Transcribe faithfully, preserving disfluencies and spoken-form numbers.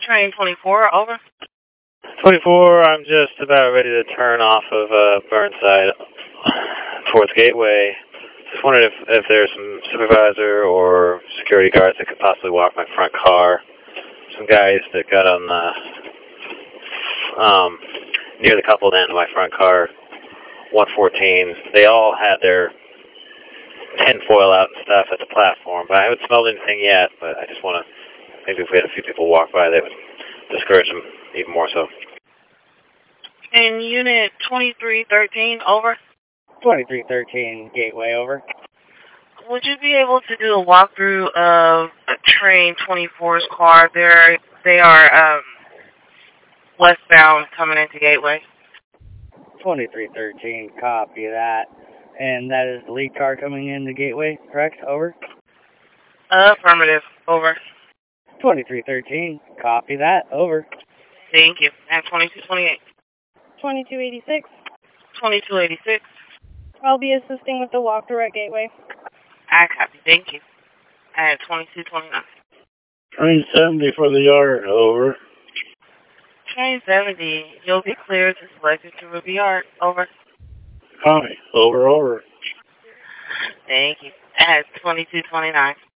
Train twenty-four, over. twenty-four, I'm just about ready to turn off of uh, Burnside towards Gateway. Just wondered if, if there's some supervisor or security guards that could possibly walk my front car. Some guys that got on the, um, near the coupled end of my front car, one fourteen. They all had their tinfoil out and stuff at the platform, but I haven't smelled anything yet, but I just want to, maybe if we had a few people walk by, that would discourage them even more so. And unit twenty-three thirteen, over. twenty-three thirteen, Gateway, over. Would you be able to do a walkthrough of a train twenty-four's car? They're, they are um, westbound coming into Gateway. twenty-three thirteen, copy that. And that is the lead car coming into Gateway, correct? Over. Affirmative, over. twenty-three thirteen, copy that, over. Thank you. And twenty-two twenty-eight. twenty-two eighty-six. twenty-two eighty-six. I'll be assisting with the walkthrough at Gateway. I copy, thank you. And twenty-two twenty-nine. Train seventy for the yard, over. Train seventy, you'll be cleared to select to Ruby Yard, over. Copy, over, over. Thank you. And twenty-two twenty-nine.